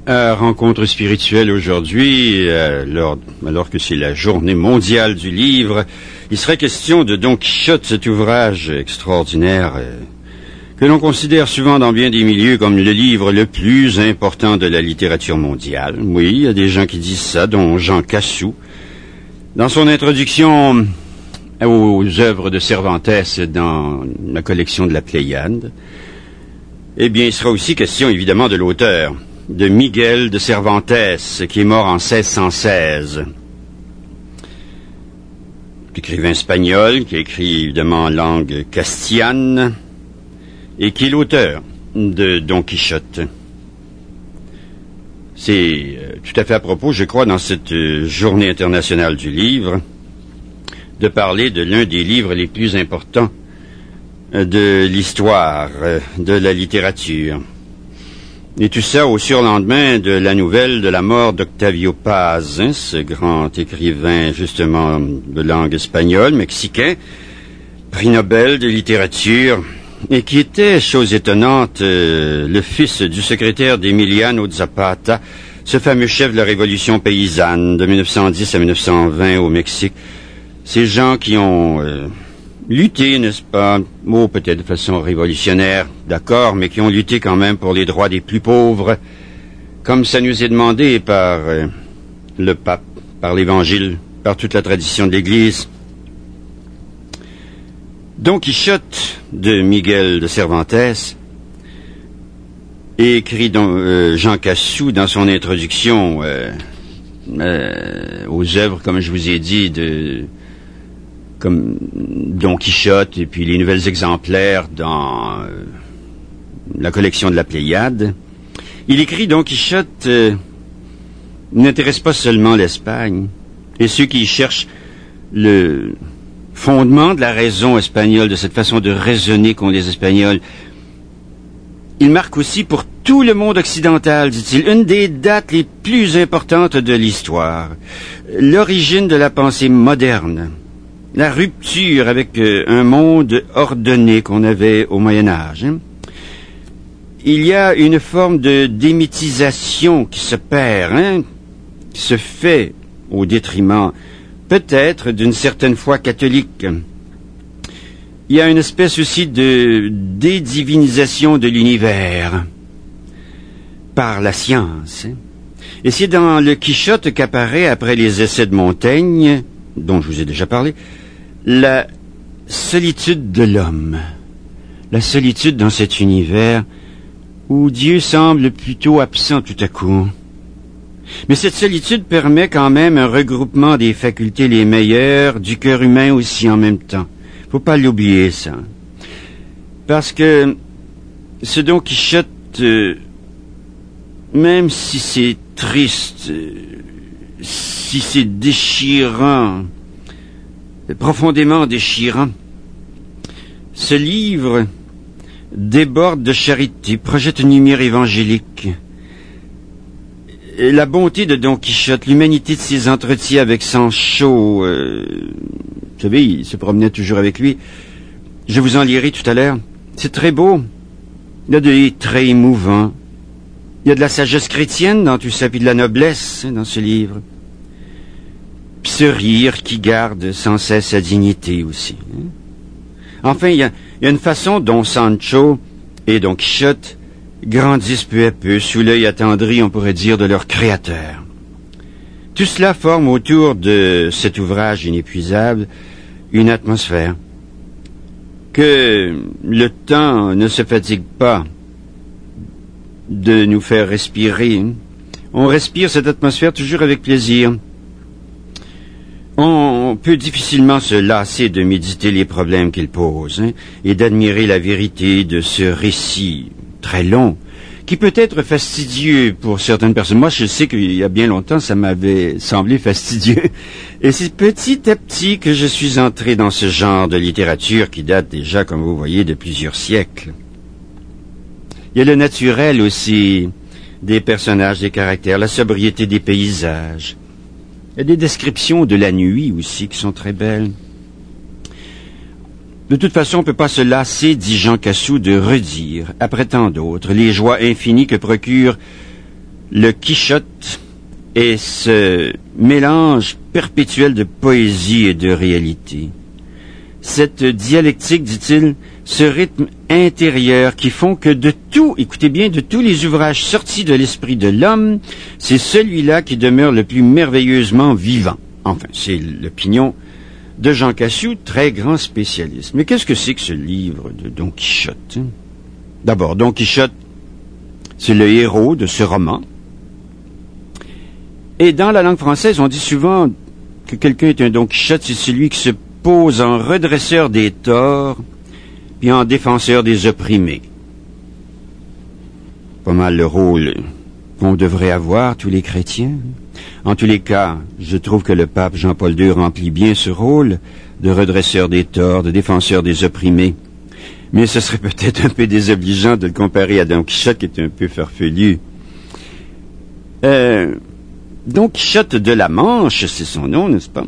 Rencontre spirituelle aujourd'hui, alors que c'est la journée mondiale du livre, il serait question de Don Quichotte, cet ouvrage extraordinaire que l'on considère souvent dans bien des milieux comme le livre le plus important de la littérature mondiale. Oui, il y a des gens qui disent ça, dont Jean Cassou. Dans son introduction aux œuvres de Cervantes dans la collection de la Pléiade, eh bien, il sera aussi question évidemment de l'auteur, de Miguel de Cervantes, qui est mort en 1616. Écrivain espagnol, qui a écrit évidemment en langue castillane, et qui est l'auteur de Don Quichotte. C'est tout à fait à propos, je crois, dans cette journée internationale du livre, de parler de l'un des livres les plus importants de l'histoire de la littérature. Et tout ça au surlendemain de la nouvelle de la mort d'Octavio Paz, ce grand écrivain justement de langue espagnole, mexicain, prix Nobel de littérature, et qui était, chose étonnante, le fils du secrétaire d'Emiliano Zapata, ce fameux chef de la révolution paysanne de 1910 à 1920 au Mexique. Ces gens qui ont lutté, n'est-ce pas, peut-être de façon révolutionnaire, d'accord, mais qui ont lutté quand même pour les droits des plus pauvres, comme ça nous est demandé par le pape, par l'Évangile, par toute la tradition de l'Église. Don Quichotte de Miguel de Cervantes, écrit Jean Cassou dans son introduction aux œuvres, comme je vous ai dit, comme Don Quichotte et puis les nouvelles exemplaires dans la collection de la Pléiade. Il écrit Don Quichotte n'intéresse pas seulement l'Espagne et ceux qui cherchent le fondement de la raison espagnole, de cette façon de raisonner qu'ont les Espagnols. Il marque aussi pour tout le monde occidental, dit-il, une des dates les plus importantes de l'histoire, l'origine de la pensée moderne, la rupture avec un monde ordonné qu'on avait au Moyen-Âge. Il y a une forme de démythisation qui se perd, qui se fait au détriment, peut-être, d'une certaine foi catholique. Il y a une espèce aussi de dédivinisation de l'univers par la science. Et c'est dans le Quichotte qu'apparaît, après les essais de Montaigne, dont je vous ai déjà parlé, la solitude de l'homme, la solitude dans cet univers où Dieu semble plutôt absent tout à coup. Mais cette solitude permet quand même un regroupement des facultés les meilleures, du cœur humain aussi en même temps. Faut pas l'oublier, ça. Parce que ce Don Quichotte, même si c'est triste, si c'est déchirant, profondément déchirant, ce livre déborde de charité, projette une lumière évangélique. La bonté de Don Quichotte, l'humanité de ses entretiens avec Sancho, vous savez, il se promenait toujours avec lui. Je vous en lirai tout à l'heure. C'est très beau. Il y a des traits émouvants. Il y a de la sagesse chrétienne dans tout ça, puis de la noblesse dans ce livre. Puis ce rire qui garde sans cesse sa dignité aussi. Enfin, il y a une façon dont Sancho et Don Quichotte grandissent peu à peu, sous l'œil attendri, on pourrait dire, de leur créateur. Tout cela forme autour de cet ouvrage inépuisable une atmosphère que le temps ne se fatigue pas de nous faire respirer. On respire cette atmosphère toujours avec plaisir. On peut difficilement se lasser de méditer les problèmes qu'il pose et d'admirer la vérité de ce récit très long, qui peut être fastidieux pour certaines personnes. Moi, je sais qu'il y a bien longtemps, ça m'avait semblé fastidieux. Et c'est petit à petit que je suis entré dans ce genre de littérature qui date déjà, comme vous voyez, de plusieurs siècles. Il y a le naturel aussi des personnages, des caractères, la sobriété des paysages. Il y a des descriptions de la nuit aussi qui sont très belles. De toute façon, on ne peut pas se lasser, dit Jean Cassou, de redire, après tant d'autres, les joies infinies que procure le Quichotte est ce mélange perpétuel de poésie et de réalité. Cette dialectique, dit-il, ce rythme intérieur qui font que de tout, écoutez bien, de tous les ouvrages sortis de l'esprit de l'homme, c'est celui-là qui demeure le plus merveilleusement vivant. Enfin, c'est l'opinion de Jean Cassou, très grand spécialiste. Mais qu'est-ce que c'est que ce livre de Don Quichotte? D'abord, Don Quichotte, c'est le héros de ce roman. Et dans la langue française, on dit souvent que quelqu'un est un Don Quichotte, c'est celui qui se pose en redresseur des torts puis en défenseur des opprimés. Pas mal le rôle qu'on devrait avoir, tous les chrétiens. En tous les cas, je trouve que le pape Jean-Paul II remplit bien ce rôle de redresseur des torts, de défenseur des opprimés. Mais ce serait peut-être un peu désobligeant de le comparer à Don Quichotte, qui est un peu farfelu. Don Quichotte de la Manche, c'est son nom, n'est-ce pas?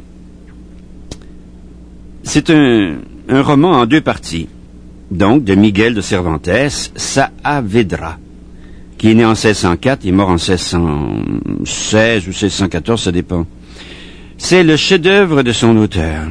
C'est un roman en 2 parties. Donc, de Miguel de Cervantes, Saavedra, qui est né en 1604 et mort en 1616 ou 1614, ça dépend. C'est le chef-d'œuvre de son auteur.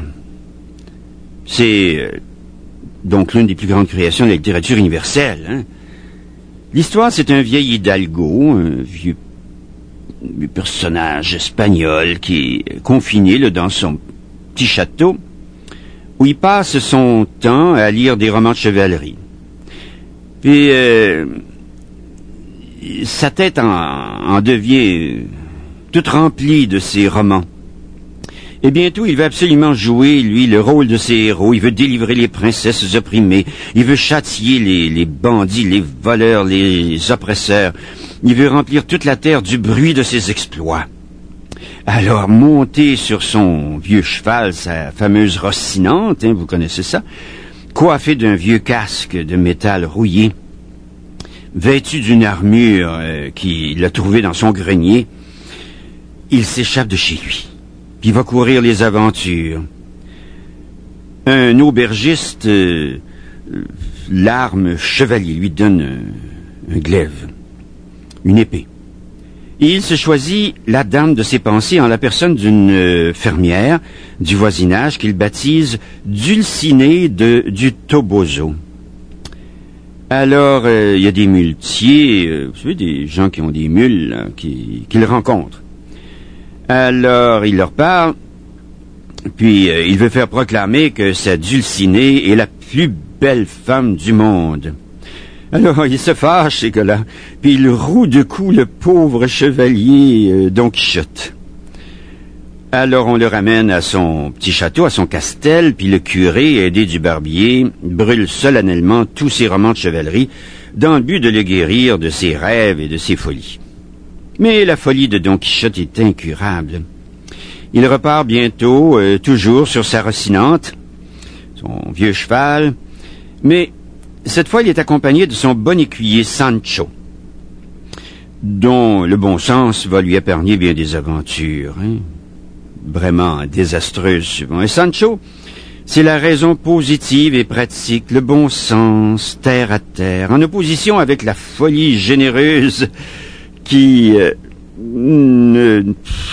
C'est donc l'une des plus grandes créations de la littérature universelle. Hein? L'histoire, c'est un vieil hidalgo, un vieux personnage espagnol qui est confiné là, dans son petit château, où il passe son temps à lire des romans de chevalerie. Puis, sa tête en devient toute remplie de ces romans. Et bientôt, il veut absolument jouer, lui, le rôle de ces héros. Il veut délivrer les princesses opprimées. Il veut châtier les bandits, les voleurs, les oppresseurs. Il veut remplir toute la terre du bruit de ses exploits. Alors, monté sur son vieux cheval, sa fameuse Rocinante, vous connaissez ça, coiffé d'un vieux casque de métal rouillé, vêtu d'une armure qu'il a trouvée dans son grenier, il s'échappe de chez lui. Puis il va courir les aventures. Un aubergiste, l'arme chevalier, lui donne un glaive, une épée. Et il se choisit la dame de ses pensées en la personne d'une fermière du voisinage qu'il baptise Dulcinée du Toboso. Alors, il y a des muletiers, vous savez, des gens qui ont des mules, là, qu'il rencontre. Alors, il leur parle, puis il veut faire proclamer que sa Dulcinée est la plus belle femme du monde. Alors, il se fâche, ces gars-là, puis il roue de coups le pauvre chevalier Don Quichotte. Alors, on le ramène à son petit château, à son castel, puis le curé, aidé du barbier, brûle solennellement tous ses romans de chevalerie dans le but de le guérir de ses rêves et de ses folies. Mais la folie de Don Quichotte est incurable. Il repart bientôt, toujours sur sa Rocinante, son vieux cheval, mais cette fois, il est accompagné de son bon écuyer Sancho, dont le bon sens va lui épargner bien des aventures, vraiment désastreuses souvent. Et Sancho, c'est la raison positive et pratique, le bon sens, terre à terre, en opposition avec la folie généreuse qui ne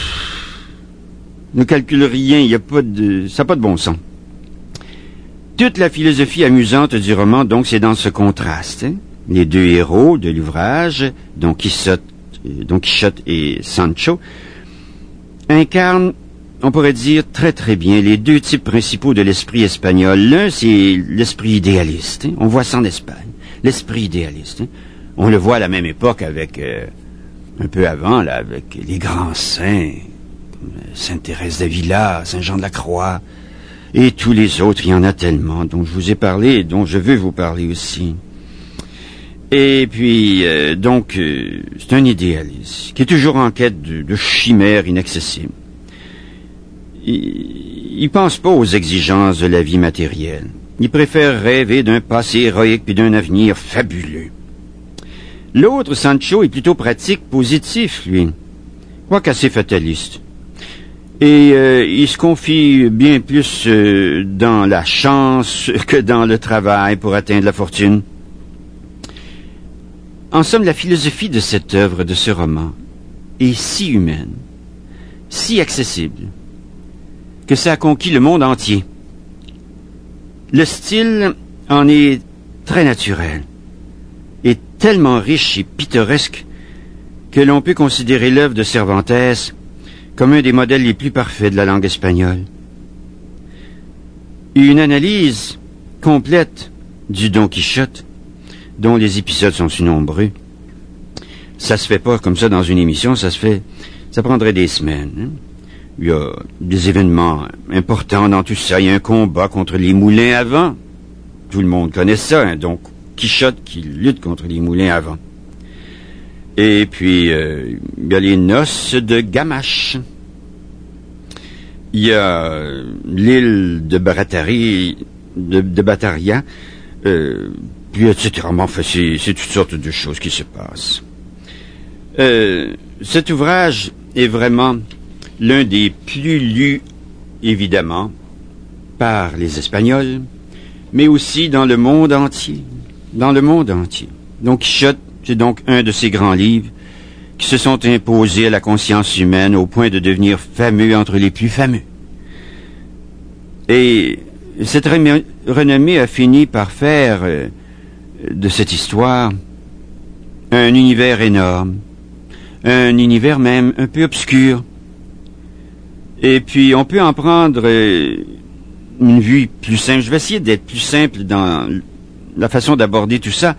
calcule rien, ça n'a pas de bon sens. Toute la philosophie amusante du roman, donc, c'est dans ce contraste. Les 2 héros de l'ouvrage, Don Quichotte et Sancho, incarnent, on pourrait dire, très très bien les 2 types principaux de l'esprit espagnol. L'un, c'est l'esprit idéaliste. On voit ça en Espagne. L'esprit idéaliste. On le voit à la même époque avec, un peu avant, là, avec les grands saints, Sainte Thérèse d'Avila, Saint Jean de la Croix, et tous les autres, il y en a tellement, dont je vous ai parlé et dont je veux vous parler aussi. Et puis, c'est un idéaliste qui est toujours en quête de chimères inaccessibles. Il pense pas aux exigences de la vie matérielle. Il préfère rêver d'un passé héroïque puis d'un avenir fabuleux. L'autre, Sancho, est plutôt pratique, positif, lui, quoique assez fataliste. Et il se confie bien plus dans la chance que dans le travail pour atteindre la fortune. En somme, la philosophie de cette œuvre, de ce roman, est si humaine, si accessible, que ça a conquis le monde entier. Le style en est très naturel et tellement riche et pittoresque que l'on peut considérer l'œuvre de Cervantes comme un des modèles les plus parfaits de la langue espagnole. Une analyse complète du Don Quichotte, dont les épisodes sont si nombreux, ça se fait pas comme ça dans une émission, ça prendrait des semaines. Hein? Il y a des événements importants dans tout ça. Il y a un combat contre les moulins à vent. Tout le monde connaît ça, hein? Donc Quichotte qui lutte contre les moulins à vent. Et puis, il y a les noces de Gamache. Il y a l'île de Barataria, puis etc. Mais enfin, c'est toutes sortes de choses qui se passent. Cet ouvrage est vraiment l'un des plus lus, évidemment, par les Espagnols, mais aussi dans le monde entier. Dans le monde entier. Donc, Quichotte, c'est donc un de ces grands livres qui se sont imposés à la conscience humaine au point de devenir fameux entre les plus fameux. Et cette renommée a fini par faire de cette histoire un univers énorme, un univers même un peu obscur. Et puis, on peut en prendre une vue plus simple. Je vais essayer d'être plus simple dans la façon d'aborder tout ça,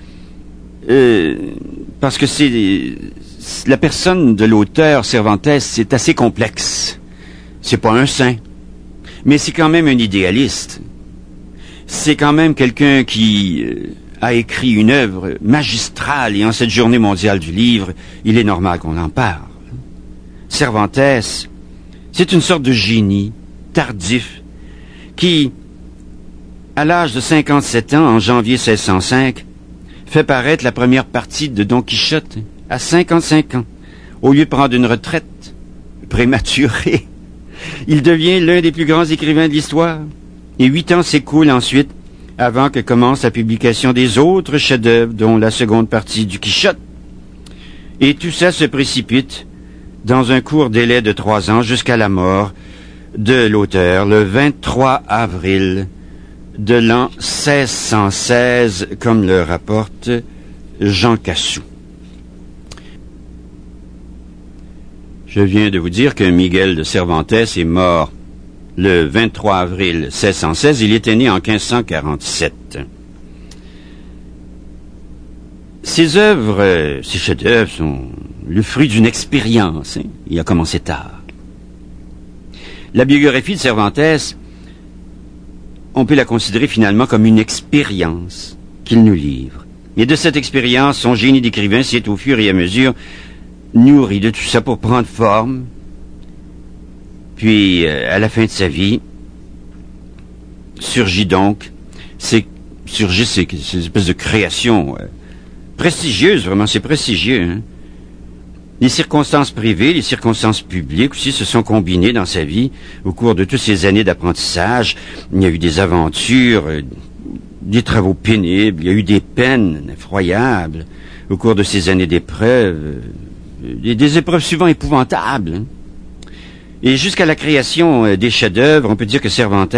parce que la personne de l'auteur, Cervantes, c'est assez complexe. C'est pas un saint, mais c'est quand même un idéaliste. C'est quand même quelqu'un qui a écrit une œuvre magistrale, et en cette journée mondiale du livre, il est normal qu'on en parle. Cervantes, c'est une sorte de génie tardif qui, à l'âge de 57 ans, en janvier 1605, fait paraître la première partie de Don Quichotte à 55 ans, au lieu de prendre une retraite prématurée. Il devient l'un des plus grands écrivains de l'histoire, et 8 ans s'écoulent ensuite avant que commence la publication des autres chefs-d'œuvre, dont la seconde partie du Quichotte. Et tout ça se précipite dans un court délai de 3 ans jusqu'à la mort de l'auteur, le 23 avril de l'an 1616, comme le rapporte Jean Cassou. Je viens de vous dire que Miguel de Cervantes est mort le 23 avril 1616. Il était né en 1547. Ses œuvres, ses chefs-d'œuvre sont le fruit d'une expérience. Hein? Il a commencé tard. La biographie de Cervantes, on peut la considérer finalement comme une expérience qu'il nous livre. Et de cette expérience, son génie d'écrivain s'est au fur et à mesure nourri de tout ça pour prendre forme. Puis, à la fin de sa vie, surgit ces espèces de créations prestigieuses, vraiment, c'est prestigieux. Hein? Les circonstances privées, les circonstances publiques aussi se sont combinées dans sa vie au cours de toutes ces années d'apprentissage. Il y a eu des aventures, des travaux pénibles, il y a eu des peines effroyables au cours de ces années d'épreuves, des épreuves souvent épouvantables. Hein? Et jusqu'à la création des chefs-d'œuvre, on peut dire que Cervantes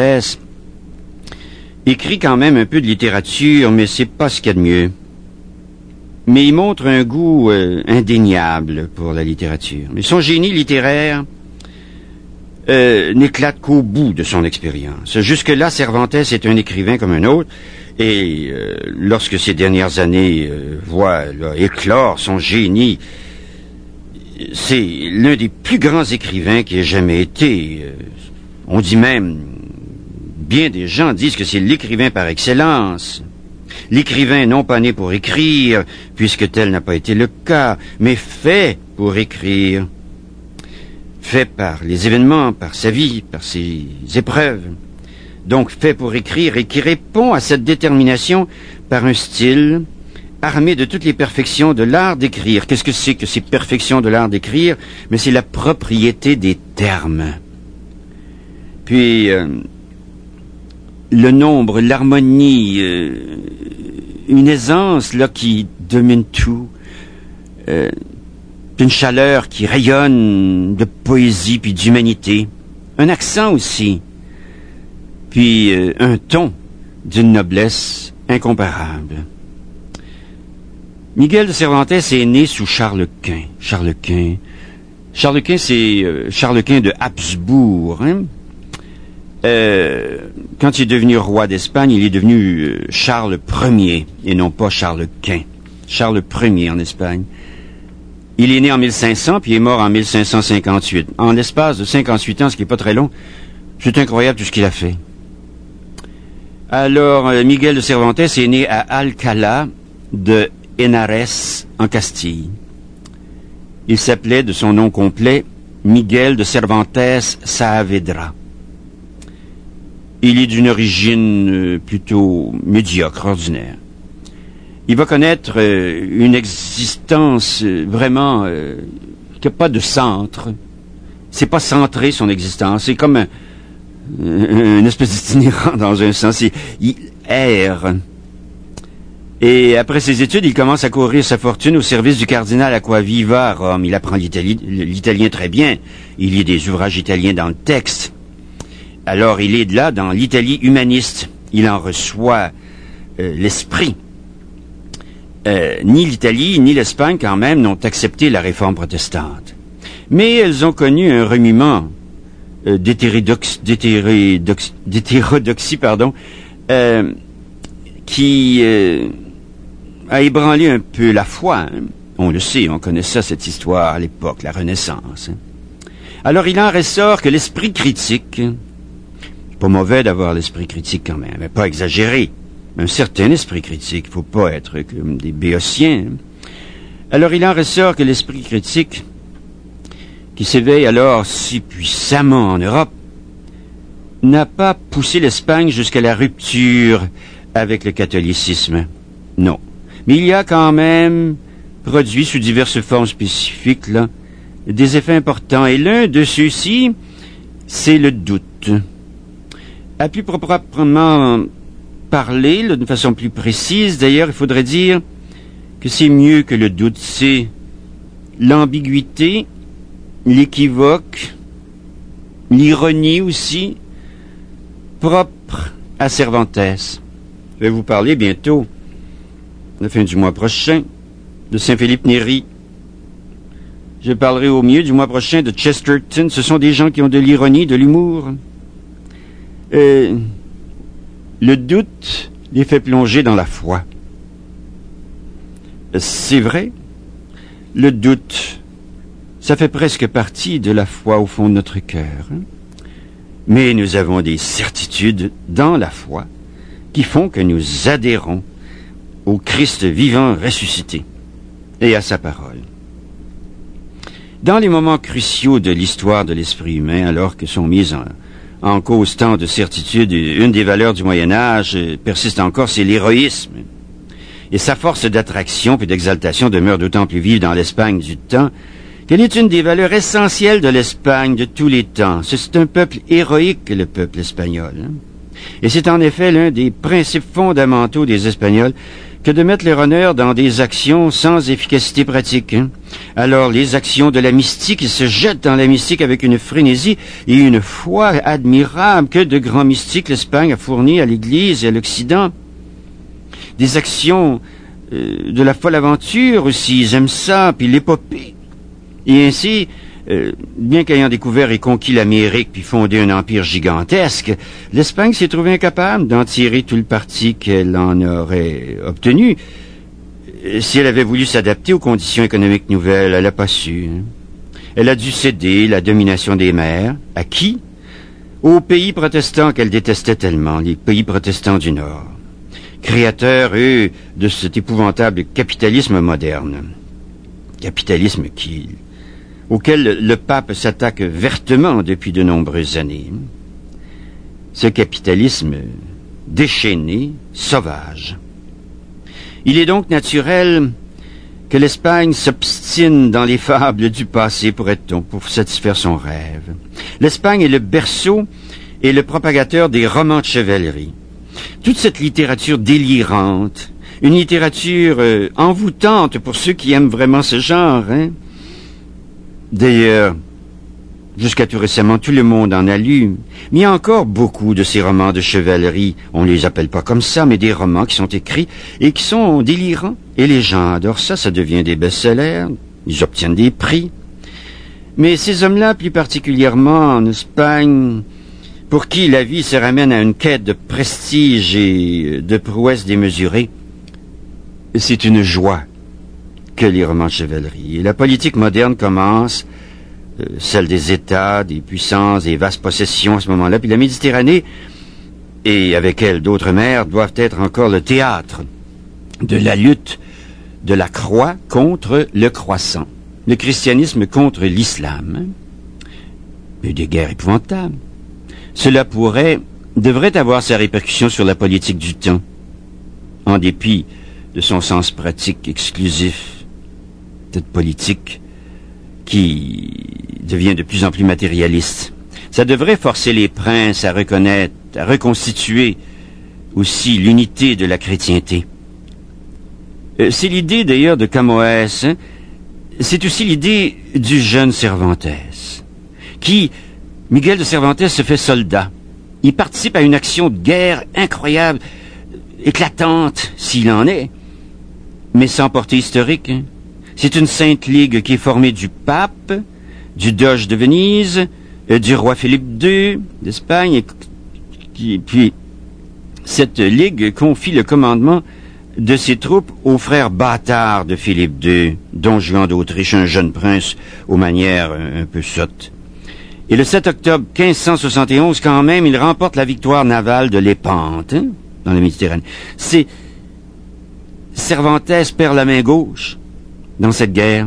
écrit quand même un peu de littérature, mais c'est pas ce qu'il y a de mieux. Mais il montre un goût indéniable pour la littérature. Mais son génie littéraire n'éclate qu'au bout de son expérience. Jusque-là, Cervantes est un écrivain comme un autre, et lorsque ces dernières années voient éclore son génie, c'est l'un des plus grands écrivains qui ait jamais été. On dit même, bien des gens disent que c'est l'écrivain par excellence. L'écrivain non pas né pour écrire, puisque tel n'a pas été le cas, mais fait pour écrire. Fait par les événements, par sa vie, par ses épreuves. Donc fait pour écrire et qui répond à cette détermination par un style armé de toutes les perfections de l'art d'écrire. Qu'est-ce que c'est que ces perfections de l'art d'écrire? Mais c'est la propriété des termes. Puis, le nombre, l'harmonie, une aisance là qui domine tout. Puis une chaleur qui rayonne de poésie puis d'humanité. Un accent aussi. Puis un ton d'une noblesse incomparable. Miguel de Cervantes est né sous Charles Quint. Charles Quint, c'est Charles Quint de Habsbourg. Hein? Quand il est devenu roi d'Espagne, il est devenu Charles Ier et non pas Charles Quint. Charles Ier en Espagne. Il est né en 1500 puis il est mort en 1558. En l'espace de 58 ans, ce qui n'est pas très long, c'est incroyable tout ce qu'il a fait. Alors, Miguel de Cervantes est né à Alcalá de Henares, en Castille. Il s'appelait, de son nom complet, Miguel de Cervantes Saavedra. Il est d'une origine plutôt médiocre, ordinaire. Il va connaître une existence vraiment qui n'a pas de centre. C'est pas centré, son existence. C'est comme une espèce d'itinérant dans un sens. Il erre. Et après ses études, il commence à courir sa fortune au service du cardinal Acquaviva à Rome. Il apprend l'italien très bien. Il lit des ouvrages italiens dans le texte. Alors, il est de là dans l'Italie humaniste. Il en reçoit l'esprit. Ni l'Italie, ni l'Espagne, quand même, n'ont accepté la réforme protestante. Mais elles ont connu un remuement d'hétérodoxie, qui a ébranlé un peu la foi. Hein. On le sait, on connaît ça, cette histoire à l'époque, la Renaissance. Hein. Alors il en ressort que l'esprit critique, c'est pas mauvais d'avoir l'esprit critique quand même, mais pas exagéré, un certain esprit critique, il faut pas être comme des béotiens. Hein. Alors il en ressort que l'esprit critique, qui s'éveille alors si puissamment en Europe, n'a pas poussé l'Espagne jusqu'à la rupture avec le catholicisme. Non. Mais il y a quand même produit sous diverses formes spécifiques là, des effets importants. Et l'un de ceux-ci, c'est le doute. À plus proprement parler, d'une façon plus précise, d'ailleurs, il faudrait dire que c'est mieux que le doute. C'est l'ambiguïté, l'équivoque, l'ironie aussi, propre à Cervantes. Je vais vous parler bientôt, à la fin du mois prochain, de Saint-Philippe Néri. Je parlerai au milieu du mois prochain de Chesterton. Ce sont des gens qui ont de l'ironie, de l'humour. Le doute les fait plonger dans la foi. C'est vrai, le doute, ça fait presque partie de la foi au fond de notre cœur. Hein? Mais nous avons des certitudes dans la foi qui font que nous adhérons au Christ vivant ressuscité et à sa parole. Dans les moments cruciaux de l'histoire de l'esprit humain, alors que sont mises en cause tant de certitudes, une des valeurs du Moyen-Âge persiste encore, c'est l'héroïsme. Et sa force d'attraction puis d'exaltation demeure d'autant plus vive dans l'Espagne du temps qu'elle est une des valeurs essentielles de l'Espagne de tous les temps. C'est un peuple héroïque, le peuple espagnol. Hein? Et c'est en effet l'un des principes fondamentaux des Espagnols que de mettre leur honneur dans des actions sans efficacité pratique. Hein? Alors, les actions de la mystique, ils se jettent dans la mystique avec une frénésie et une foi admirable que de grands mystiques l'Espagne a fourni à l'Église et à l'Occident. Des actions de la folle aventure aussi, ils aiment ça, puis l'épopée. Et ainsi, bien qu'ayant découvert et conquis l'Amérique puis fondé un empire gigantesque, l'Espagne s'est trouvée incapable d'en tirer tout le parti qu'elle en aurait obtenu. Si elle avait voulu s'adapter aux conditions économiques nouvelles, elle n'a pas su. Hein. Elle a dû céder la domination des mers. À qui? Aux pays protestants qu'elle détestait tellement, les pays protestants du Nord. Créateurs, eux, de cet épouvantable capitalisme moderne. Capitalisme auquel le pape s'attaque vertement depuis de nombreuses années. Ce capitalisme déchaîné, sauvage. Il est donc naturel que l'Espagne s'obstine dans les fables du passé, pourrait-on, pour satisfaire son rêve. L'Espagne est le berceau et le propagateur des romans de chevalerie. Toute cette littérature délirante, une littérature envoûtante pour ceux qui aiment vraiment ce genre, hein, D'ailleurs, jusqu'à tout récemment, tout le monde en a lu. Mais il y a encore beaucoup de ces romans de chevalerie, on les appelle pas comme ça, mais des romans qui sont écrits et qui sont délirants. Et les gens adorent ça, ça devient des best-sellers, ils obtiennent des prix. Mais ces hommes-là, plus particulièrement en Espagne, pour qui la vie se ramène à une quête de prestige et de prouesse démesurée, c'est une joie que les romans de chevalerie. Et la politique moderne commence, celle des États, des puissances, des vastes possessions à ce moment-là, puis la Méditerranée, et avec elle d'autres mers, doivent être encore le théâtre de la lutte de la croix contre le croissant, le christianisme contre l'islam, et des guerres épouvantables. Cela devrait avoir sa répercussion sur la politique du temps, en dépit de son sens pratique exclusif, cette politique qui devient de plus en plus matérialiste. Ça devrait forcer les princes à reconnaître, à reconstituer aussi l'unité de la chrétienté. C'est l'idée d'ailleurs de Camões, hein? C'est aussi l'idée du jeune Cervantes, qui, Miguel de Cervantes se fait soldat. Il participe à une action de guerre incroyable, éclatante s'il en est, mais sans portée historique. Hein? C'est une sainte ligue qui est formée du pape, du doge de Venise, du roi Philippe II d'Espagne, puis cette ligue confie le commandement de ses troupes aux frères bâtards de Philippe II, Don Juan d'Autriche, un jeune prince aux manières un peu sottes. Et le 7 octobre 1571, quand même, il remporte la victoire navale de Lépante, hein, dans la Méditerranée. C'est Cervantes perd la main gauche dans cette guerre.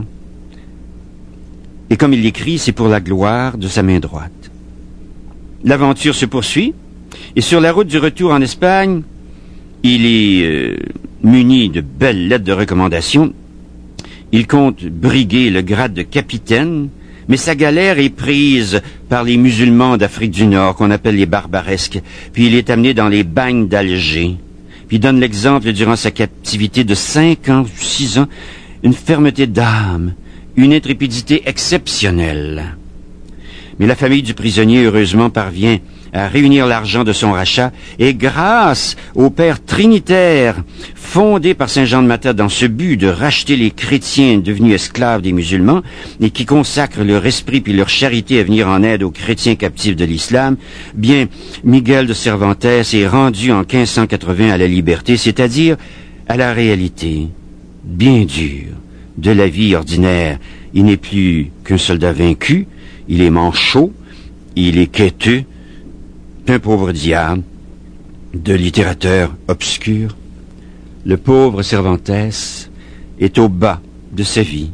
Et comme il l'écrit, c'est pour la gloire de sa main droite. L'aventure se poursuit, et sur la route du retour en Espagne, il est muni de belles lettres de recommandation. Il compte briguer le grade de capitaine, mais sa galère est prise par les musulmans d'Afrique du Nord, qu'on appelle les barbaresques, puis il est amené dans les bagnes d'Alger. Puis il donne l'exemple durant sa captivité de 5 ans, 6 ans, une fermeté d'âme, une intrépidité exceptionnelle. Mais la famille du prisonnier, heureusement, parvient à réunir l'argent de son rachat, et grâce au Père Trinitaire, fondé par Saint Jean de Matta dans ce but de racheter les chrétiens devenus esclaves des musulmans, et qui consacrent leur esprit puis leur charité à venir en aide aux chrétiens captifs de l'islam, bien, Miguel de Cervantes est rendu en 1580 à la liberté, c'est-à-dire à la réalité bien dure de la vie ordinaire. Il n'est plus qu'un soldat vaincu, il est manchot, il est quêteux, un pauvre diable, de littérateur obscur. Le pauvre Cervantes est au bas de sa vie.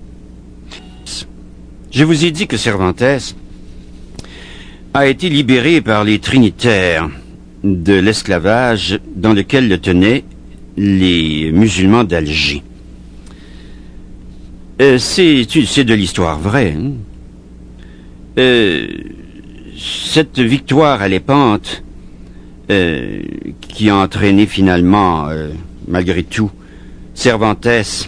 Je vous ai dit que Cervantes a été libéré par les trinitaires de l'esclavage dans lequel le tenaient les musulmans d'Alger. C'est de l'histoire vraie. Hein? Cette victoire à Lépante, qui a entraîné finalement, malgré tout, Cervantes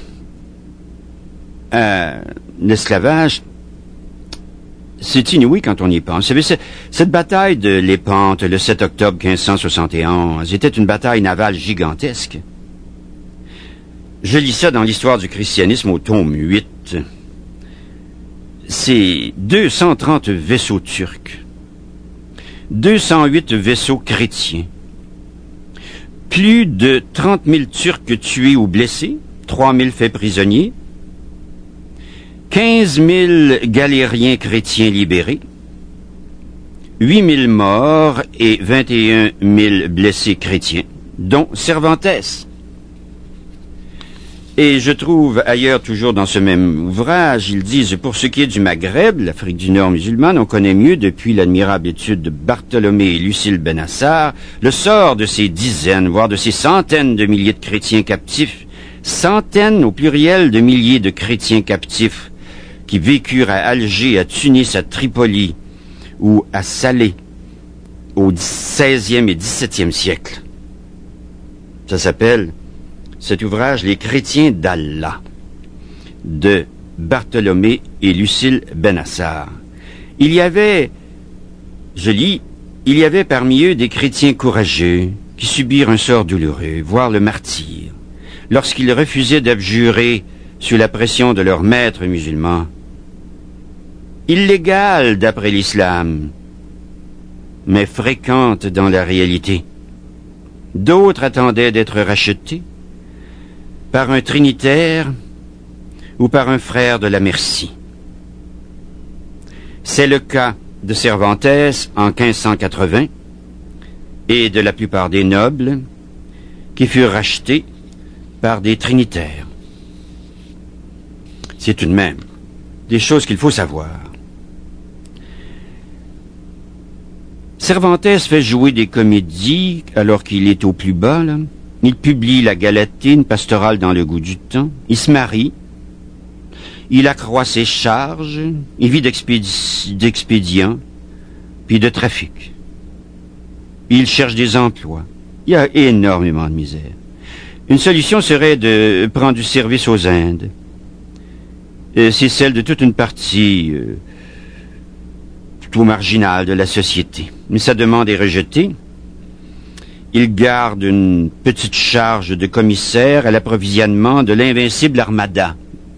à l'esclavage, c'est inouï quand on y pense. Vous savez, cette bataille de Lépante, le 7 octobre 1571, était une bataille navale gigantesque. Je lis ça dans l'histoire du christianisme au tome 8. C'est 230 vaisseaux turcs, 208 vaisseaux chrétiens, plus de 30 000 Turcs tués ou blessés, 3 000 faits prisonniers, 15 000 galériens chrétiens libérés, 8 000 morts et 21 000 blessés chrétiens, dont Cervantes. Et je trouve ailleurs, toujours dans ce même ouvrage, ils disent, pour ce qui est du Maghreb, l'Afrique du Nord musulmane, on connaît mieux, depuis l'admirable étude de Bartholomé et Lucile Benassar, le sort de ces dizaines, voire de ces centaines de milliers de chrétiens captifs, centaines au pluriel de milliers de chrétiens captifs, qui vécurent à Alger, à Tunis, à Tripoli, ou à Salé, au XVIe et XVIIe siècle. Ça s'appelle, cet ouvrage, Les chrétiens d'Allah, de Bartholomé et Lucile Benassar. Il y avait, je lis, il y avait parmi eux des chrétiens courageux qui subirent un sort douloureux, voire le martyre, lorsqu'ils refusaient d'abjurer sous la pression de leurs maîtres musulmans. Illégal d'après l'islam, mais fréquente dans la réalité. D'autres attendaient d'être rachetés par un trinitaire ou par un frère de la merci. C'est le cas de Cervantes en 1580 et de la plupart des nobles qui furent rachetés par des trinitaires. C'est tout de même des choses qu'il faut savoir. Cervantes fait jouer des comédies alors qu'il est au plus bas, là. Il publie la Galatée, une pastorale dans le goût du temps. Il se marie. Il accroît ses charges. Il vit d'expédients, puis de trafic. Il cherche des emplois. Il y a énormément de misère. Une solution serait de prendre du service aux Indes. C'est celle de toute une partie plutôt marginale de la société. Mais sa demande est rejetée. Il garde une petite charge de commissaire à l'approvisionnement de l'invincible Armada.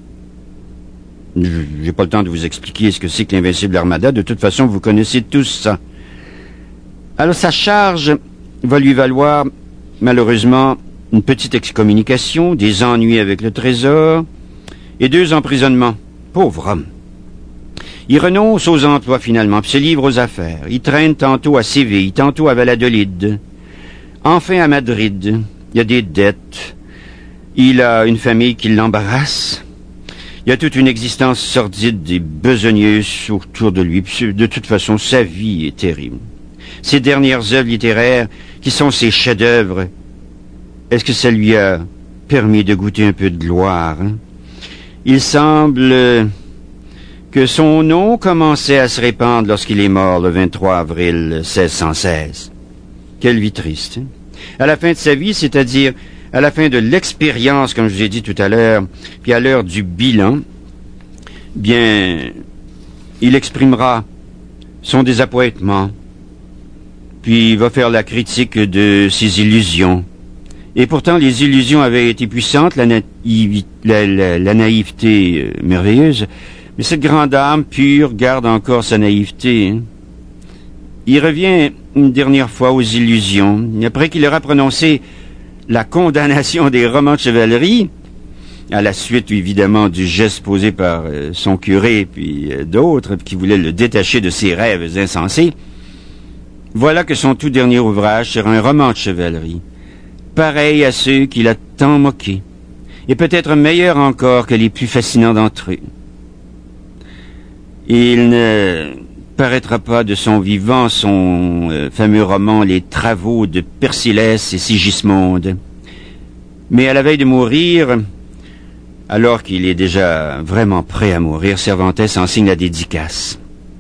J'ai pas le temps de vous expliquer ce que c'est que l'invincible Armada. De toute façon, vous connaissez tous ça. Alors, sa charge va lui valoir, malheureusement, une petite excommunication, des ennuis avec le trésor et 2 emprisonnements. Pauvre homme. Il renonce aux emplois finalement, puis se livre aux affaires. Il traîne tantôt à Séville, tantôt à Valladolid. Enfin à Madrid. Il y a des dettes. Il a une famille qui l'embarrasse. Il y a toute une existence sordide et besogneuse autour de lui. Puis, de toute façon, sa vie est terrible. Ses dernières œuvres littéraires, qui sont ses chefs-d'œuvre, est-ce que ça lui a permis de goûter un peu de gloire, hein? Il semble que son nom commençait à se répandre lorsqu'il est mort le 23 avril 1616. Quelle vie triste, hein? À la fin de sa vie, c'est-à-dire à la fin de l'expérience, comme je vous ai dit tout à l'heure, puis à l'heure du bilan, bien, il exprimera son désappointement, puis il va faire la critique de ses illusions. Et pourtant, les illusions avaient été puissantes, la naïveté merveilleuse, mais cette grande âme pure garde encore sa naïveté, hein? Il revient une dernière fois aux illusions. Après qu'il aura prononcé la condamnation des romans de chevalerie, à la suite évidemment du geste posé par son curé puis d'autres qui voulaient le détacher de ses rêves insensés, voilà que son tout dernier ouvrage sera un roman de chevalerie, pareil à ceux qu'il a tant moqués, et peut-être meilleur encore que les plus fascinants d'entre eux. Il ne paraîtra pas de son vivant son fameux roman « Les travaux de Persillès et Sigismonde ». Mais à la veille de mourir, alors qu'il est déjà vraiment prêt à mourir, Cervantes en signe la dédicace.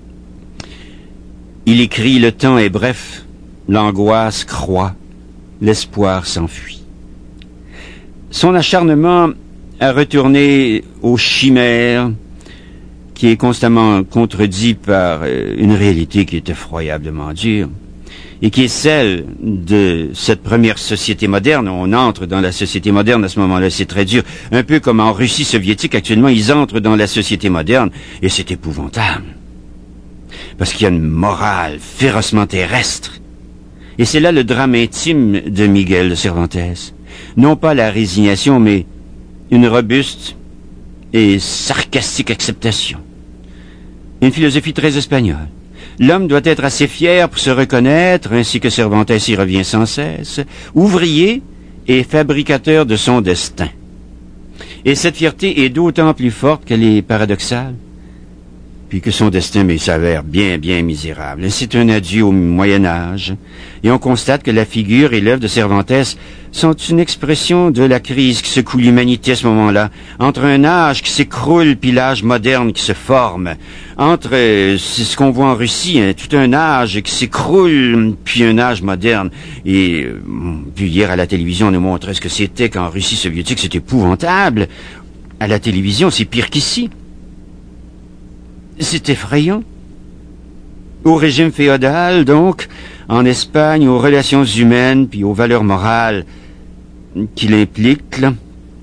Il écrit « Le temps est bref, l'angoisse croît, l'espoir s'enfuit ». Son acharnement à retourner aux chimères, qui est constamment contredit par une réalité qui est effroyablement dure, et qui est celle de cette première société moderne. On entre dans la société moderne à ce moment-là, c'est très dur. Un peu comme en Russie soviétique, actuellement, ils entrent dans la société moderne, et c'est épouvantable. Parce qu'il y a une morale férocement terrestre. Et c'est là le drame intime de Miguel de Cervantes. Non pas la résignation, mais une robuste et sarcastique acceptation. Une philosophie très espagnole. L'homme doit être assez fier pour se reconnaître, ainsi que Cervantes y revient sans cesse, ouvrier et fabricateur de son destin. Et cette fierté est d'autant plus forte qu'elle est paradoxale, puis que son destin s'avère bien, bien misérable. C'est un adieu au Moyen-Âge, et on constate que la figure et l'œuvre de Cervantes sont une expression de la crise qui secoue l'humanité à ce moment-là, entre un âge qui s'écroule puis l'âge moderne qui se forme, entre c'est ce qu'on voit en Russie, hein, tout un âge qui s'écroule puis un âge moderne. Et puis hier à la télévision on nous montrait ce que c'était qu'en Russie soviétique, c'est épouvantable. À la télévision, c'est pire qu'ici. C'est effrayant. Au régime féodal, donc, en Espagne, aux relations humaines, puis aux valeurs morales qu'il implique, là,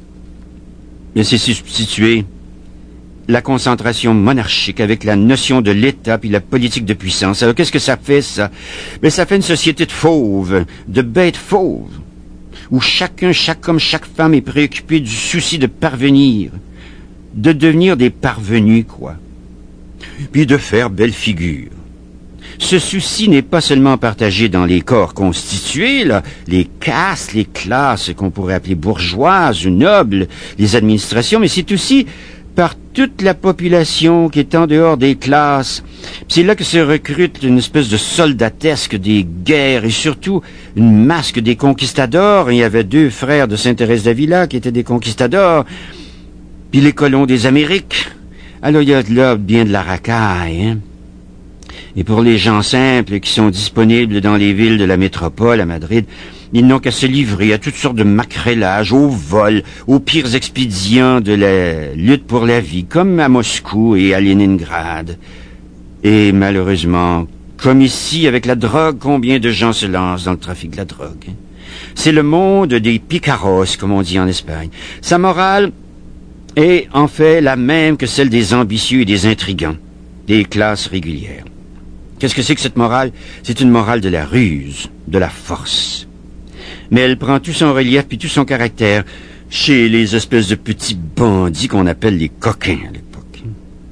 c'est substitué la concentration monarchique avec la notion de l'État puis la politique de puissance. Alors qu'est-ce que ça fait, ça? Ça fait une société de fauves, de bêtes fauves, où chacun, chaque homme, chaque femme est préoccupé du souci de parvenir, de devenir des parvenus, quoi, puis de faire belle figure. Ce souci n'est pas seulement partagé dans les corps constitués, là, les castes, les classes qu'on pourrait appeler bourgeoises ou nobles, les administrations, mais c'est aussi par toute la population qui est en dehors des classes. C'est là que se recrute une espèce de soldatesque des guerres et surtout une masque des conquistadors. Il y avait 2 frères de Sainte-Thérèse d'Avila qui étaient des conquistadors, puis les colons des Amériques. Alors il y a là bien de la racaille, hein? Et pour les gens simples qui sont disponibles dans les villes de la métropole, à Madrid, ils n'ont qu'à se livrer à toutes sortes de macrélages, au vol, aux pires expédients de la lutte pour la vie, comme à Moscou et à Leningrad. Et malheureusement, comme ici avec la drogue, combien de gens se lancent dans le trafic de la drogue? C'est le monde des picaros, comme on dit en Espagne. Sa morale est en fait la même que celle des ambitieux et des intrigants, des classes régulières. Qu'est-ce que c'est que cette morale? C'est une morale de la ruse, de la force. Mais elle prend tout son relief puis tout son caractère chez les espèces de petits bandits qu'on appelle les coquins à l'époque.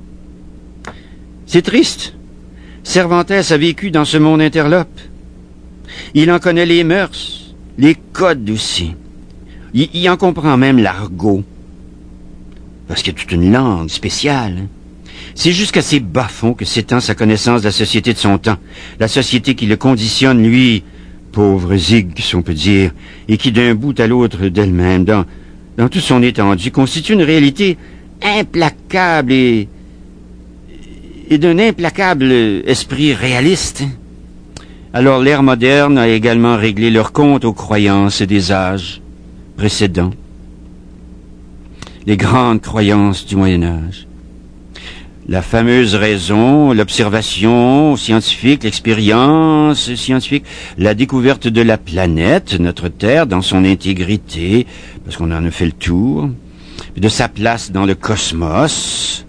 C'est triste. Cervantes a vécu dans ce monde interlope. Il en connaît les mœurs, les codes aussi. Il en comprend même l'argot. Parce qu'il y a toute une langue spéciale, hein. C'est jusqu'à ses bas-fonds que s'étend sa connaissance de la société de son temps, la société qui le conditionne, lui, pauvre zig, si on peut dire, et qui d'un bout à l'autre d'elle-même, dans toute son étendue, constitue une réalité implacable et d'un implacable esprit réaliste. Alors l'ère moderne a également réglé leur compte aux croyances des âges précédents, les grandes croyances du Moyen-Âge. La fameuse raison, l'observation scientifique, l'expérience scientifique, la découverte de la planète, notre Terre, dans son intégrité, parce qu'on en a fait le tour, de sa place dans le cosmos,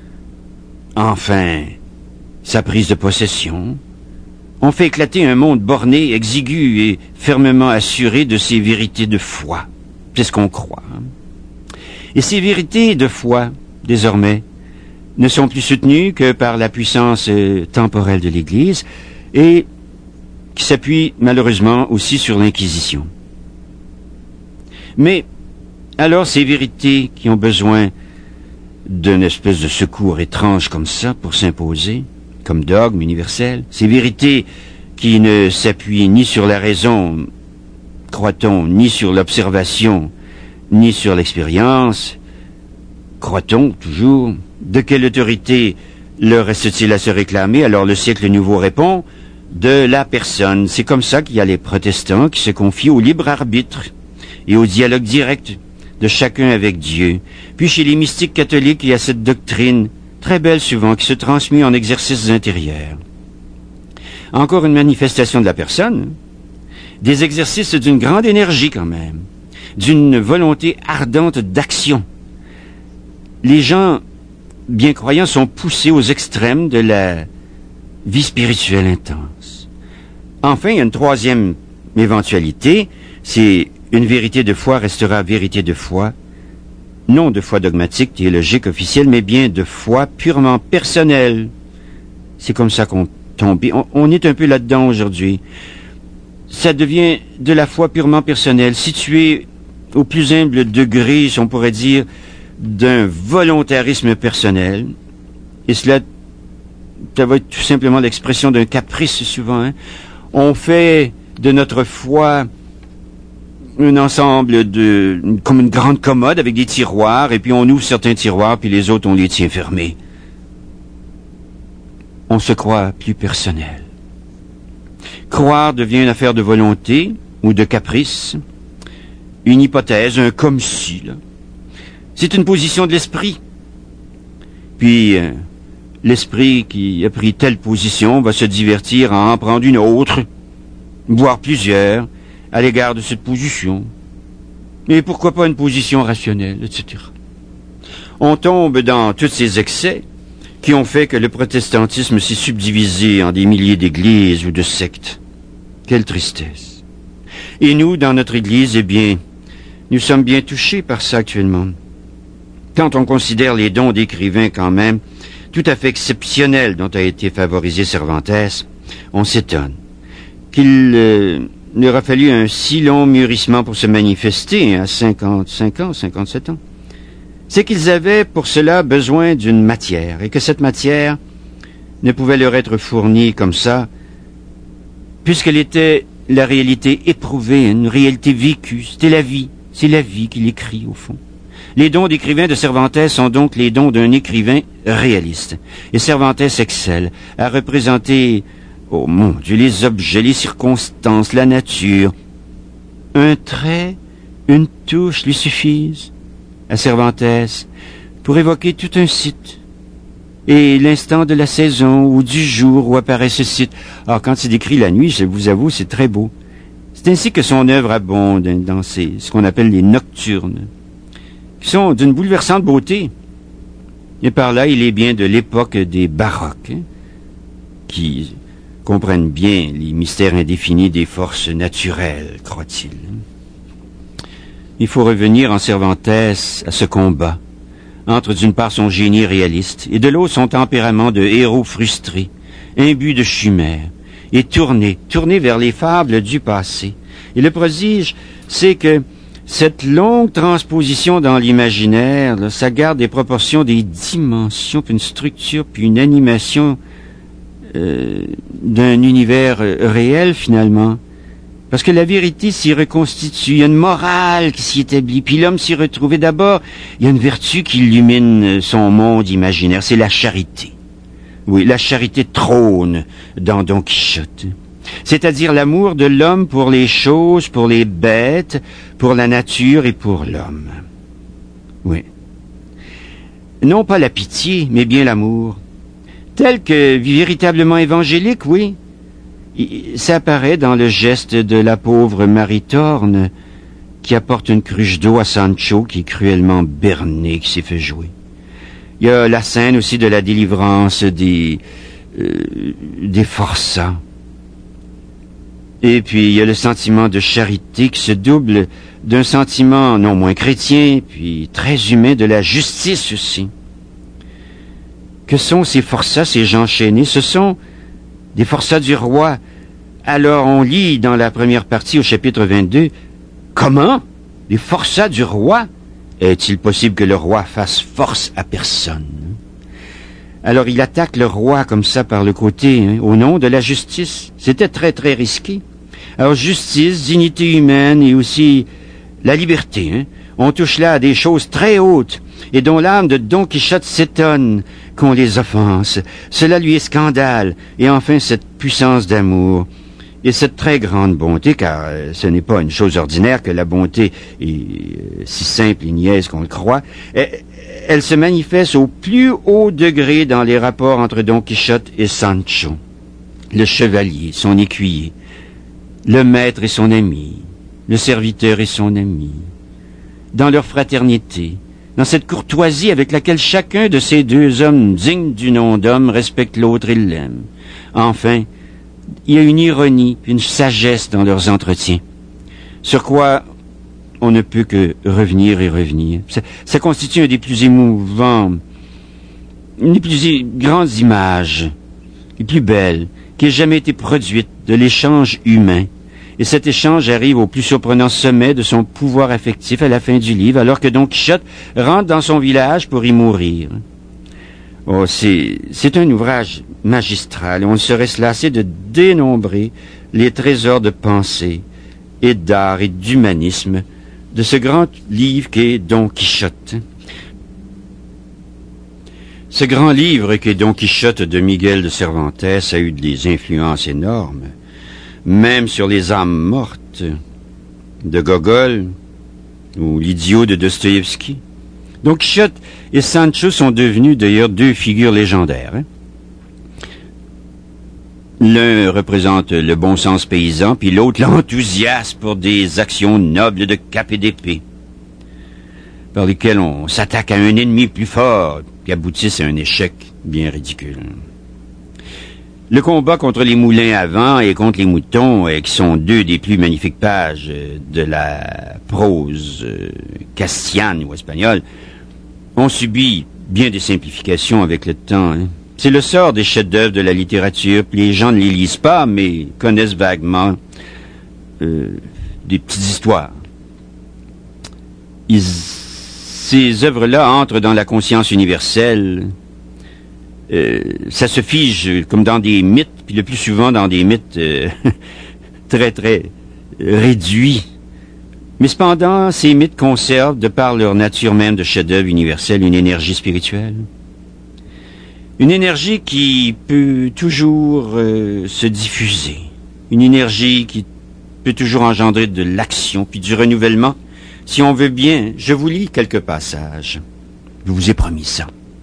enfin, sa prise de possession, ont fait éclater un monde borné, exigu et fermement assuré de ses vérités de foi. C'est ce qu'on croit. Et ces vérités de foi, désormais, ne sont plus soutenus que par la puissance temporelle de l'Église et qui s'appuie malheureusement aussi sur l'Inquisition. Mais alors ces vérités qui ont besoin d'une espèce de secours étrange comme ça pour s'imposer, comme dogme universel, ces vérités qui ne s'appuient ni sur la raison, croit-on, ni sur l'observation, ni sur l'expérience, croit-on toujours? De quelle autorité leur reste-t-il à se réclamer? Alors le siècle nouveau répond, de la personne. C'est comme ça qu'il y a les protestants qui se confient au libre arbitre et au dialogue direct de chacun avec Dieu. Puis chez les mystiques catholiques, il y a cette doctrine, très belle souvent, qui se transmet en exercices intérieurs. Encore une manifestation de la personne, des exercices d'une grande énergie quand même, d'une volonté ardente d'action. Les gens bien croyants sont poussés aux extrêmes de la vie spirituelle intense. Enfin, il y a une troisième éventualité, c'est une vérité de foi restera vérité de foi, non de foi dogmatique, théologique, officielle, mais bien de foi purement personnelle. C'est comme ça qu'on tombe. On est un peu là-dedans aujourd'hui. Ça devient de la foi purement personnelle, située au plus humble degré, si on pourrait dire, d'un volontarisme personnel, et cela, ça va être tout simplement l'expression d'un caprice souvent, hein. On fait de notre foi un ensemble comme une grande commode avec des tiroirs, et puis on ouvre certains tiroirs, puis les autres on les tient fermés. On se croit plus personnel. Croire devient une affaire de volonté ou de caprice, une hypothèse, un comme si, là. C'est une position de l'esprit. Puis, L'esprit qui a pris telle position va se divertir à en prendre une autre, voire plusieurs, à l'égard de cette position. Et pourquoi pas une position rationnelle, etc. On tombe dans tous ces excès qui ont fait que le protestantisme s'est subdivisé en des milliers d'églises ou de sectes. Quelle tristesse. Et nous, dans notre Église, eh bien, nous sommes bien touchés par ça actuellement. Quand on considère les dons d'écrivains quand même, tout à fait exceptionnels dont a été favorisé Cervantes, on s'étonne qu'il leur a fallu un si long mûrissement pour se manifester à 55 ans, 57 ans. C'est qu'ils avaient pour cela besoin d'une matière, et que cette matière ne pouvait leur être fournie comme ça, puisqu'elle était la réalité éprouvée, une réalité vécue. C'était la vie, c'est la vie qu'il écrit au fond. Les dons d'écrivain de Cervantes sont donc les dons d'un écrivain réaliste. Et Cervantes excelle à représenter, oh mon Dieu, les objets, les circonstances, la nature. Un trait, une touche lui suffisent à Cervantes pour évoquer tout un site et l'instant de la saison ou du jour où apparaît ce site. Alors, quand il décrit la nuit, je vous avoue, c'est très beau. C'est ainsi que son œuvre abonde dans ce qu'on appelle les nocturnes, qui sont d'une bouleversante beauté. Et par là, il est bien de l'époque des baroques, qui comprennent bien les mystères indéfinis des forces naturelles, croit-il. Il faut revenir en Cervantes à ce combat entre d'une part son génie réaliste et de l'autre son tempérament de héros frustré, imbu de chimères, et tourné vers les fables du passé. Et le prodige, c'est que cette longue transposition dans l'imaginaire, là, ça garde des proportions, des dimensions, puis une structure, puis une animation d'un univers réel, finalement. Parce que la vérité s'y reconstitue, il y a une morale qui s'y établit, puis l'homme s'y retrouve. Et d'abord, il y a une vertu qui illumine son monde imaginaire, c'est la charité. Oui, la charité trône dans Don Quichotte. C'est-à-dire l'amour de l'homme pour les choses, pour les bêtes, pour la nature et pour l'homme. Oui. Non pas la pitié, mais bien l'amour. Tel que véritablement évangélique, oui. Ça apparaît dans le geste de la pauvre Maritorne qui apporte une cruche d'eau à Sancho qui est cruellement berné, qui s'est fait jouer. Il y a la scène aussi de la délivrance des forçats. Et puis il y a le sentiment de charité qui se double d'un sentiment non moins chrétien, puis très humain de la justice aussi. Que sont ces forçats, ces gens chaînés? Ce sont des forçats du roi. Alors on lit dans la première partie au chapitre 22, comment? Les forçats du roi? Est-il possible que le roi fasse force à personne? Alors il attaque le roi comme ça par le côté, au nom de la justice. C'était très très risqué. Alors justice, dignité humaine et aussi la liberté. On touche là à des choses très hautes et dont l'âme de Don Quichotte s'étonne qu'on les offense. Cela lui est scandale. Et enfin cette puissance d'amour et cette très grande bonté, car ce n'est pas une chose ordinaire que la bonté est si simple et niaise qu'on le croit. Elle se manifeste au plus haut degré dans les rapports entre Don Quichotte et Sancho, le chevalier, son écuyer, le maître et son ami, le serviteur et son ami, dans leur fraternité, dans cette courtoisie avec laquelle chacun de ces deux hommes dignes du nom d'homme respecte l'autre et l'aime. Enfin, il y a une ironie, une sagesse dans leurs entretiens, sur quoi on ne peut que revenir et revenir. Ça constitue un des plus émouvants, une des plus grandes images, les plus belles, qui ait jamais été produite de l'échange humain. Et cet échange arrive au plus surprenant sommet de son pouvoir affectif à la fin du livre, alors que Don Quichotte rentre dans son village pour y mourir. Oh, c'est un ouvrage magistral. On ne serait se lasser de dénombrer les trésors de pensée et d'art et d'humanisme de ce grand livre qu'est Don Quichotte. Ce grand livre qu'est Don Quichotte de Miguel de Cervantes a eu des influences énormes, même sur les âmes mortes de Gogol ou l'idiot de Dostoïevski. Don Quichotte et Sancho sont devenus d'ailleurs deux figures légendaires. L'un représente le bon sens paysan, puis l'autre l'enthousiasme pour des actions nobles de cap et d'épée, par lesquelles on s'attaque à un ennemi plus fort, qui aboutissent à un échec bien ridicule. Le combat contre les moulins à vent et contre les moutons, qui sont deux des plus magnifiques pages de la prose castillane ou espagnole, ont subi bien des simplifications avec le temps. C'est le sort des chefs-d'œuvre de la littérature, puis les gens ne les lisent pas, mais connaissent vaguement des petites histoires. Ces œuvres-là entrent dans la conscience universelle. Ça se fige comme dans des mythes, puis le plus souvent dans des mythes très, très réduits. Mais cependant, ces mythes conservent, de par leur nature même de chef-d'œuvre universel, une énergie spirituelle. Une énergie qui peut toujours se diffuser. Une énergie qui peut toujours engendrer de l'action, puis du renouvellement. Si on veut bien, je vous lis quelques passages. Je vous ai promis ça.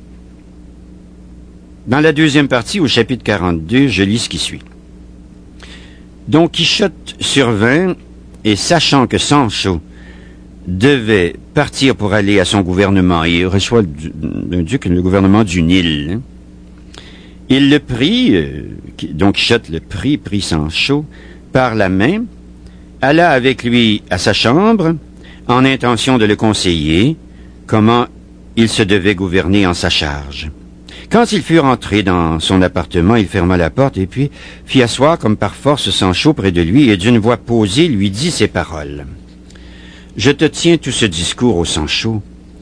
Dans la deuxième partie, au chapitre 42, je lis ce qui suit. Don Quichotte survint, et sachant que Sancho devait partir pour aller à son gouvernement, et il reçoit d'un duc le gouvernement d'une île, il le prit, Don Quichotte le prit Sancho par la main, alla avec lui à sa chambre, en intention de le conseiller comment il se devait gouverner en sa charge. Quand il fut rentré dans son appartement, il ferma la porte et puis fit asseoir comme par force Sancho près de lui et d'une voix posée lui dit ces paroles. « Je te tiens tout ce discours, ô Sancho,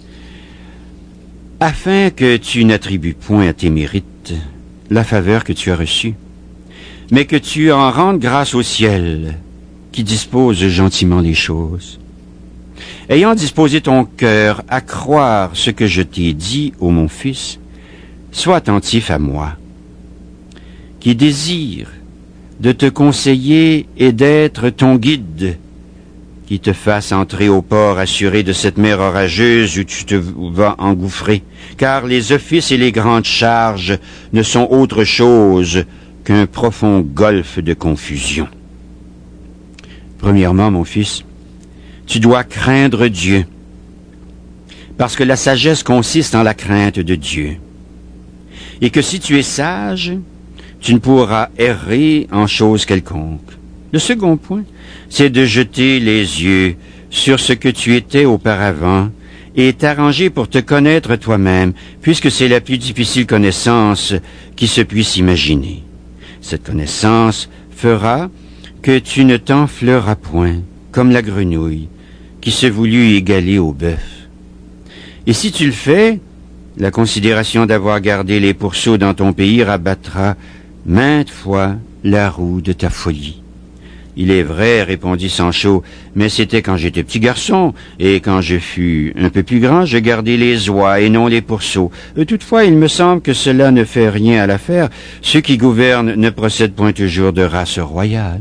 afin que tu n'attribues point à tes mérites la faveur que tu as reçue, mais que tu en rendes grâce au ciel qui dispose gentiment les choses. Ayant disposé ton cœur à croire ce que je t'ai dit, ô mon fils, sois attentif à moi, qui désire de te conseiller et d'être ton guide, qui te fasse entrer au port assuré de cette mer orageuse où tu te vas engouffrer, car les offices et les grandes charges ne sont autre chose qu'un profond golfe de confusion. Premièrement, mon fils, tu dois craindre Dieu, parce que la sagesse consiste en la crainte de Dieu. Et que si tu es sage, tu ne pourras errer en chose quelconque. Le second point, c'est de jeter les yeux sur ce que tu étais auparavant et t'arranger pour te connaître toi-même, puisque c'est la plus difficile connaissance qui se puisse imaginer. Cette connaissance fera que tu ne t'enfleras point, comme la grenouille, qui se voulut égaler au bœuf. Et si tu le fais, la considération d'avoir gardé les pourceaux dans ton pays rabattra maintes fois la roue de ta folie. Il est vrai, répondit Sancho, mais c'était quand j'étais petit garçon, et quand je fus un peu plus grand, je gardai les oies et non les pourceaux. Toutefois, il me semble que cela ne fait rien à l'affaire. Ceux qui gouvernent ne procèdent point toujours de race royale.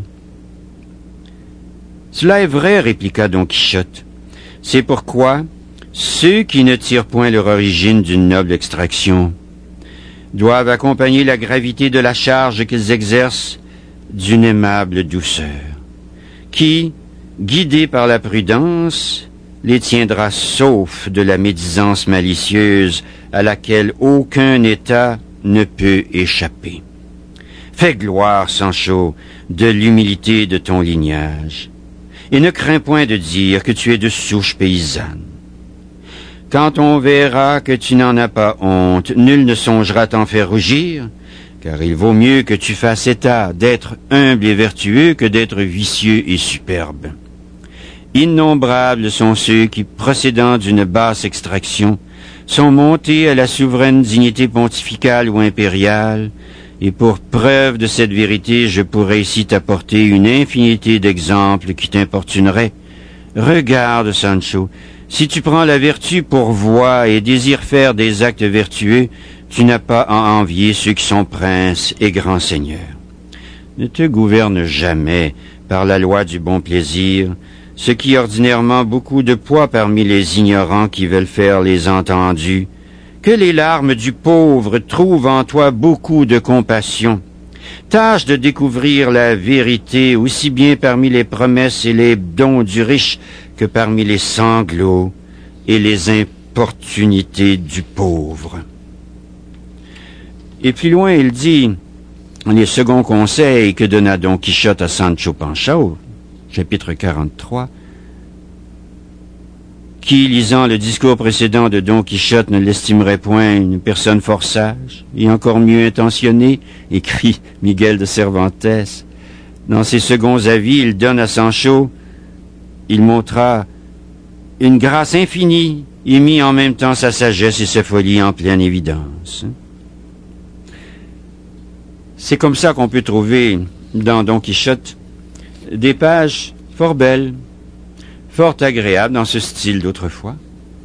Cela est vrai, répliqua Don Quichotte. C'est pourquoi ceux qui ne tirent point leur origine d'une noble extraction doivent accompagner la gravité de la charge qu'ils exercent d'une aimable douceur, qui, guidés par la prudence, les tiendra saufs de la médisance malicieuse à laquelle aucun État ne peut échapper. Fais gloire, Sancho, de l'humilité de ton lignage, et ne crains point de dire que tu es de souche paysanne. Quand on verra que tu n'en as pas honte, nul ne songera t'en faire rougir, car il vaut mieux que tu fasses état d'être humble et vertueux que d'être vicieux et superbe. Innombrables sont ceux qui, procédant d'une basse extraction, sont montés à la souveraine dignité pontificale ou impériale, et pour preuve de cette vérité, je pourrais ici t'apporter une infinité d'exemples qui t'importuneraient. Regarde, Sancho, si tu prends la vertu pour voie et désires faire des actes vertueux, tu n'as pas à envier ceux qui sont princes et grands seigneurs. Ne te gouverne jamais par la loi du bon plaisir, ce qui ordinairement beaucoup de poids parmi les ignorants qui veulent faire les entendus, que les larmes du pauvre trouvent en toi beaucoup de compassion. Tâche de découvrir la vérité aussi bien parmi les promesses et les dons du riche que parmi les sanglots et les importunités du pauvre. Et plus loin, il dit, les seconds conseils que donna Don Quichotte à Sancho Panza, au chapitre 43, qui, lisant le discours précédent de Don Quichotte, ne l'estimerait point une personne fort sage et encore mieux intentionnée, écrit Miguel de Cervantes. Dans ses seconds avis, il donne à Sancho, il montra une grâce infinie et mit en même temps sa sagesse et sa folie en pleine évidence. C'est comme ça qu'on peut trouver dans Don Quichotte des pages fort belles, fort agréables dans ce style d'autrefois.